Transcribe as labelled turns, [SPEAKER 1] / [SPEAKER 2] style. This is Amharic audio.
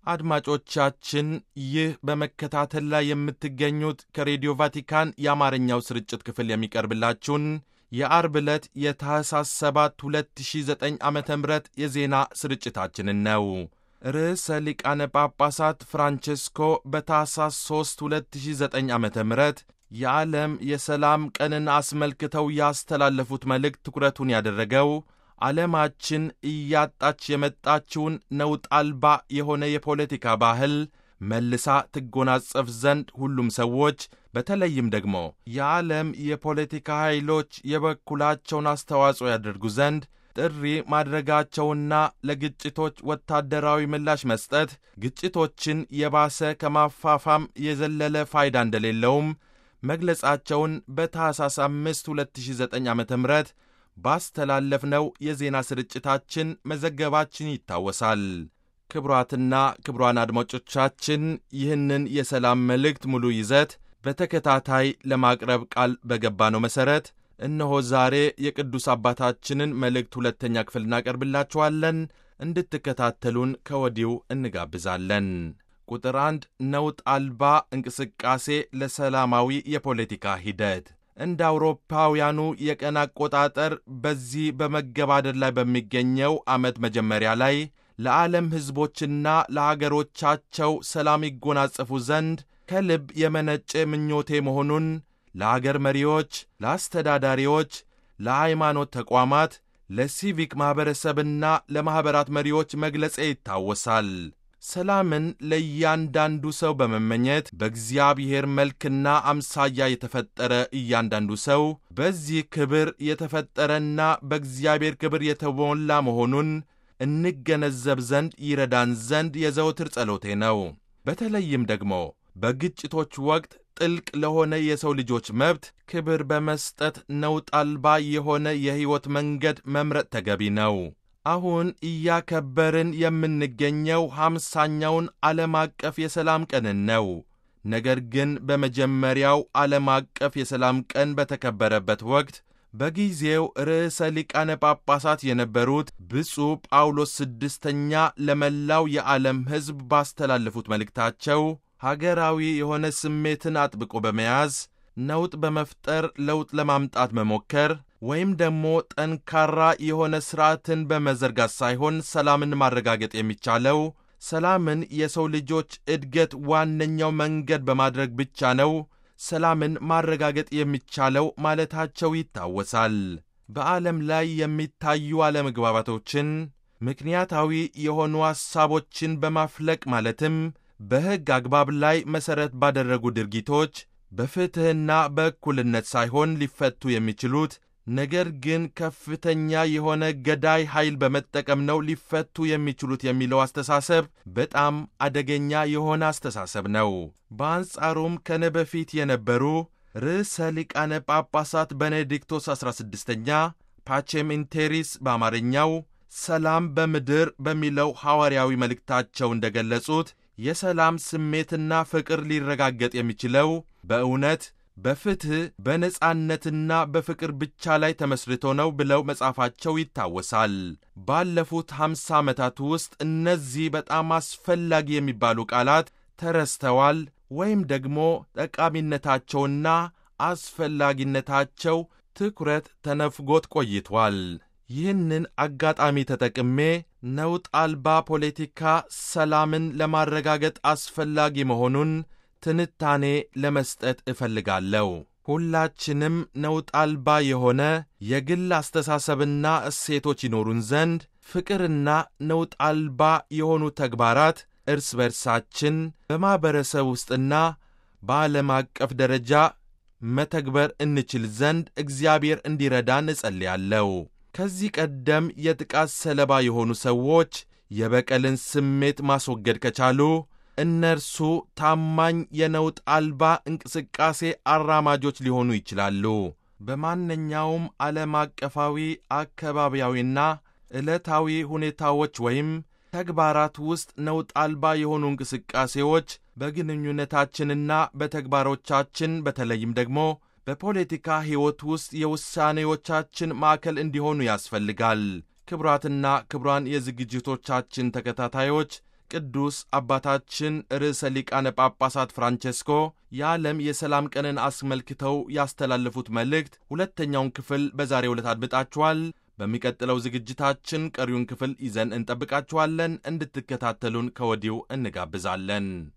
[SPEAKER 1] አድማጮቻችን ይህ በመከታተል ላይ የምትገኙት ከሬዲዮ ቫቲካን የአማርኛው ስርጭት ክፍል የሚቀርብላችሁን የአርብ ዕለት የታህሳስ 7 2009 ዓመተ ምህረት የዜና ስርጭታችንን ነው። ርዕሰ ሊቃነ ጳጳሳት ፍራንቼስኮ በታህሳስ 3 2009 ዓመተ ምህረት የዓለም የሰላም ቀንን አስመልክተው ያስተላለፉት መልእክት ትኩረቱን ያደረገው ዓለማችን እያጣች የመጣችውን ነውጥ አልባ የሆነ የፖለቲካ ባህል መልሳ ትጎናጸፍ ዘንድ ሁሉም ሰዎች በተለይም ደግሞ የዓለም የፖለቲካ ኃይሎች የበኩላቸውን አስተዋጽኦ ያደርጉ ዘንድ ጥሪ ማድረጋቸውና ለግጭቶች ወታደራዊ ምላሽ መስጠት ግጭቶችን የባሰ ከማፋፋም የዘለለ ፋይዳ እንደሌለውም መግለጻቸውን በታህሳስ 5 2009 ዓ.ም ባስተላለፍነው የዜና ስርጭታችን መዘገባችን ይታወሳል። ክቡራትና ክቡራን አድማጮቻችን ይህንን የሰላም መልእክት ሙሉ ይዘት በተከታታይ ለማቅረብ ቃል በገባነው መሠረት እነሆ ዛሬ የቅዱስ አባታችንን መልእክት ሁለተኛ ክፍል እናቀርብላችኋለን። እንድትከታተሉን ከወዲሁ እንጋብዛለን። ቁጥር 1 ነውጥ አልባ እንቅስቃሴ ለሰላማዊ የፖለቲካ ሂደት። እንደ አውሮፓውያኑ የቀን አቆጣጠር በዚህ በመገባደድ ላይ በሚገኘው ዓመት መጀመሪያ ላይ ለዓለም ሕዝቦችና ለአገሮቻቸው ሰላም ይጎናጸፉ ዘንድ ከልብ የመነጨ ምኞቴ መሆኑን ለአገር መሪዎች፣ ለአስተዳዳሪዎች፣ ለሃይማኖት ተቋማት፣ ለሲቪክ ማኅበረሰብና ለማኅበራት መሪዎች መግለጼ ይታወሳል። ሰላምን ለእያንዳንዱ ሰው በመመኘት በእግዚአብሔር መልክና አምሳያ የተፈጠረ እያንዳንዱ ሰው በዚህ ክብር የተፈጠረና በእግዚአብሔር ክብር የተሞላ መሆኑን እንገነዘብ ዘንድ ይረዳን ዘንድ የዘወትር ጸሎቴ ነው። በተለይም ደግሞ በግጭቶች ወቅት ጥልቅ ለሆነ የሰው ልጆች መብት ክብር በመስጠት ነውጥ አልባ የሆነ የሕይወት መንገድ መምረጥ ተገቢ ነው። አሁን እያከበርን የምንገኘው 50ኛውን ዓለም አቀፍ የሰላም ቀንን ነው። ነገር ግን በመጀመሪያው ዓለም አቀፍ የሰላም ቀን በተከበረበት ወቅት በጊዜው ርዕሰ ሊቃነ ጳጳሳት የነበሩት ብፁዕ ጳውሎስ ስድስተኛ ለመላው የዓለም ሕዝብ ባስተላለፉት መልእክታቸው ሀገራዊ የሆነ ስሜትን አጥብቆ በመያዝ ነውጥ በመፍጠር ለውጥ ለማምጣት መሞከር ወይም ደግሞ ጠንካራ የሆነ ሥርዓትን በመዘርጋት ሳይሆን ሰላምን ማረጋገጥ የሚቻለው ሰላምን የሰው ልጆች እድገት ዋነኛው መንገድ በማድረግ ብቻ ነው ሰላምን ማረጋገጥ የሚቻለው ማለታቸው ይታወሳል። በዓለም ላይ የሚታዩ አለመግባባቶችን ምክንያታዊ የሆኑ ሐሳቦችን በማፍለቅ ማለትም በሕግ አግባብ ላይ መሠረት ባደረጉ ድርጊቶች በፍትሕና በእኩልነት ሳይሆን ሊፈቱ የሚችሉት ነገር ግን ከፍተኛ የሆነ ገዳይ ኃይል በመጠቀም ነው ሊፈቱ የሚችሉት የሚለው አስተሳሰብ በጣም አደገኛ የሆነ አስተሳሰብ ነው። በአንጻሩም ከነ በፊት የነበሩ ርዕሰ ሊቃነ ጳጳሳት ቤኔዲክቶስ 16ኛ ፓቼም ኢንቴሪስ በአማርኛው ሰላም በምድር በሚለው ሐዋርያዊ መልእክታቸው እንደገለጹት የሰላም ስሜትና ፍቅር ሊረጋገጥ የሚችለው በእውነት በፍትሕ በነጻነትና በፍቅር ብቻ ላይ ተመስርቶ ነው ብለው መጻፋቸው ይታወሳል። ባለፉት 50 ዓመታት ውስጥ እነዚህ በጣም አስፈላጊ የሚባሉ ቃላት ተረስተዋል ወይም ደግሞ ጠቃሚነታቸውና አስፈላጊነታቸው ትኩረት ተነፍጎት ቆይቷል። ይህንን አጋጣሚ ተጠቅሜ ነውጥ አልባ ፖለቲካ ሰላምን ለማረጋገጥ አስፈላጊ መሆኑን ትንታኔ ለመስጠት እፈልጋለሁ። ሁላችንም ነውጥ አልባ የሆነ የግል አስተሳሰብና እሴቶች ይኖሩን ዘንድ ፍቅርና ነውጥ አልባ የሆኑ ተግባራት እርስ በርሳችን በማኅበረሰብ ውስጥና በዓለም አቀፍ ደረጃ መተግበር እንችል ዘንድ እግዚአብሔር እንዲረዳን እጸልያለሁ። ከዚህ ቀደም የጥቃት ሰለባ የሆኑ ሰዎች የበቀልን ስሜት ማስወገድ ከቻሉ እነርሱ ታማኝ የነውጥ አልባ እንቅስቃሴ አራማጆች ሊሆኑ ይችላሉ። በማንኛውም ዓለም አቀፋዊ አካባቢያዊና ዕለታዊ ሁኔታዎች ወይም ተግባራት ውስጥ ነውጥ አልባ የሆኑ እንቅስቃሴዎች በግንኙነታችንና በተግባሮቻችን በተለይም ደግሞ በፖለቲካ ሕይወት ውስጥ የውሳኔዎቻችን ማዕከል እንዲሆኑ ያስፈልጋል። ክቡራትና ክቡራን የዝግጅቶቻችን ተከታታዮች ቅዱስ አባታችን ርዕሰ ሊቃነ ጳጳሳት ፍራንቼስኮ የዓለም የሰላም ቀንን አስመልክተው ያስተላለፉት መልእክት ሁለተኛውን ክፍል በዛሬው ዕለት አድምጣችኋል። በሚቀጥለው ዝግጅታችን ቀሪውን ክፍል ይዘን እንጠብቃችኋለን። እንድትከታተሉን ከወዲሁ እንጋብዛለን።